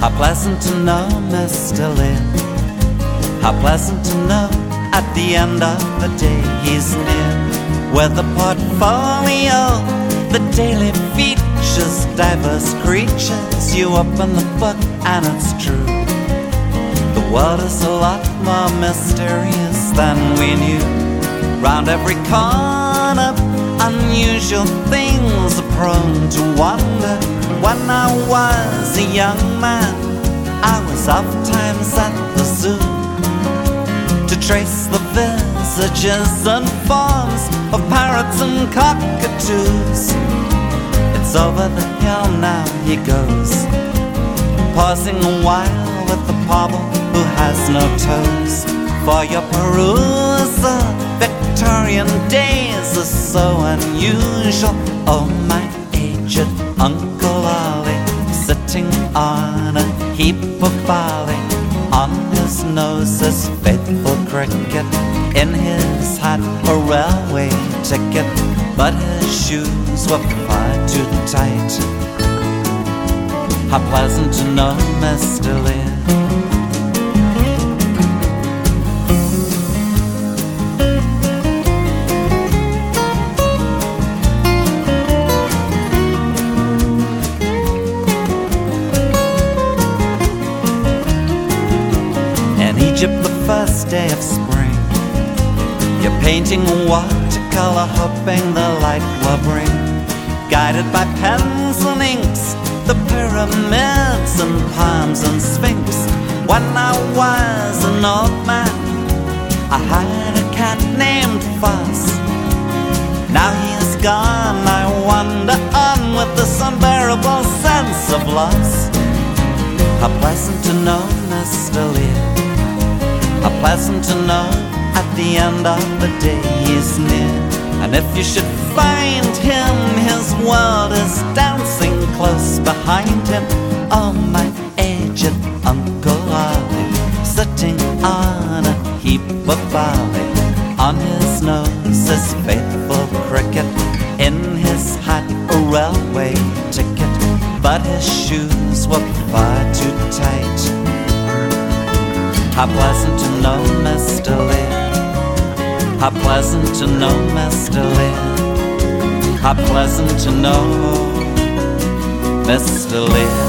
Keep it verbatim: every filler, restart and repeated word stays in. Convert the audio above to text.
How pleasant to know, Mister Lynn. How pleasant to know at the end of the day he's near. With the portfolio, the daily features, diverse creatures. You open the book and it's true. The world is a lot more mysterious than we knew. Round every corner, unusual things are prone to wonder. When I was a young man, I was oftentimes at the zoo to trace the visages and forms of parrots and cockatoos. It's over the hill now he goes, pausing a while with the pobble who has no toes. For your perusal, Victorian days are so unusual. Oh, my aged Uncle Ollie, sitting on a heap of barley. On his nose is faithful cricket, in his hat a railway ticket, but his shoes were far too tight. How pleasant to know, Mister Lynn. Egypt, the first day of spring, you're painting watercolor, hoping the light will bring, guided by pens and inks, the pyramids and palms and sphinx. When I was an old man, I had a cat named Foss. Now he is gone, I wander on with this unbearable sense of loss. How pleasant to know, Mister Lynn. How pleasant to know at the end of the day he's near. And if you should find him, his world is dancing close behind him. Oh, my aged Uncle Ollie, sitting on a heap of barley. On his nose is faithful cricket, in his hat a railway ticket, but his shoes were far too tight. How pleasant to know, Mister Lynn. How pleasant to know, Mister Lynn. How pleasant to know, Mister Lynn.